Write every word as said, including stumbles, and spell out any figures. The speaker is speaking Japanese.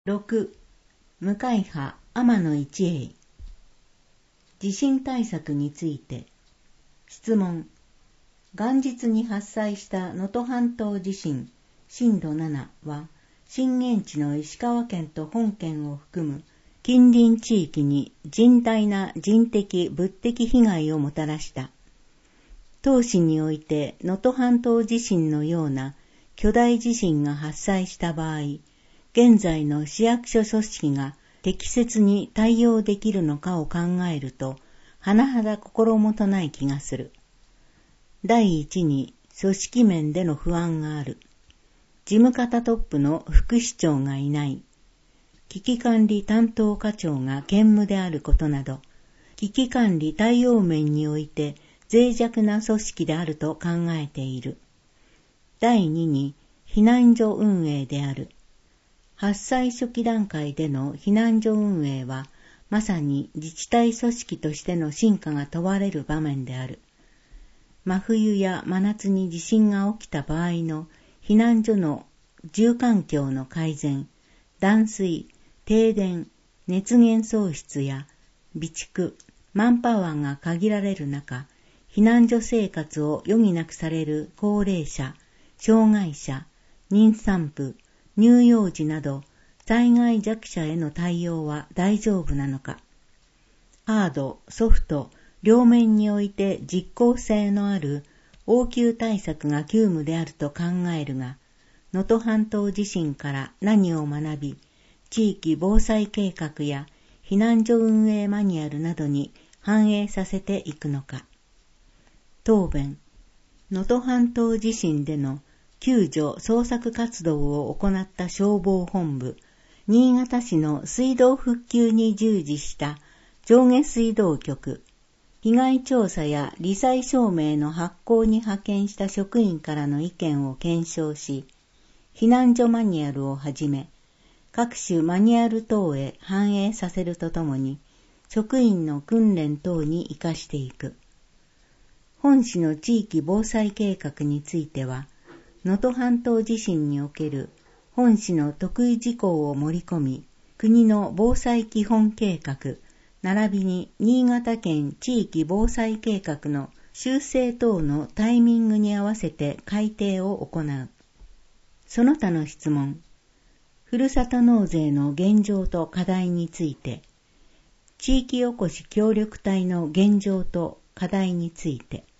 ろく. 向海派天野一栄。地震対策について。質問。元日に発災した能登半島地震震度ななは、震源地の石川県と本県を含む近隣地域に甚大な人的物的被害をもたらした。当市において能登半島地震のような巨大地震が発災した場合、現在の市役所組織が適切に対応できるのかを考えると、甚だ心もとない気がする。第一に、組織面での不安がある。事務方トップの副市長がいない。危機管理担当課長が兼務であることなど、危機管理対応面において脆弱な組織であると考えている。第二に、避難所運営である。発災初期段階での避難所運営は、まさに自治体組織としての真価が問われる場面である。真冬や真夏に地震が起きた場合の避難所の住環境の改善、断水、停電、熱源喪失や備蓄、マンパワーが限られる中、避難所生活を余儀なくされる高齢者、障害者、妊産婦、乳幼児など災害弱者への対応は大丈夫なのか。ハード、ソフト、両面において実効性のある応急対策が急務であると考えるが、能登半島地震から何を学び、地域防災計画や避難所運営マニュアルなどに反映させていくのか。答弁。能登半島地震での救助捜索活動を行った消防本部、新潟市の水道復旧に従事した上下水道局、被害調査や罹災証明の発行に派遣した職員からの意見を検証し、避難所マニュアルをはじめ、各種マニュアル等へ反映させるとともに、職員の訓練等に生かしていく。本市の地域防災計画については、能登半島地震における本市の特異事項を盛り込み、国の防災基本計画、並びに新潟県地域防災計画の修正等のタイミングに合わせて改定を行う。その他の質問。ふるさと納税の現状と課題について、地域おこし協力隊の現状と課題について、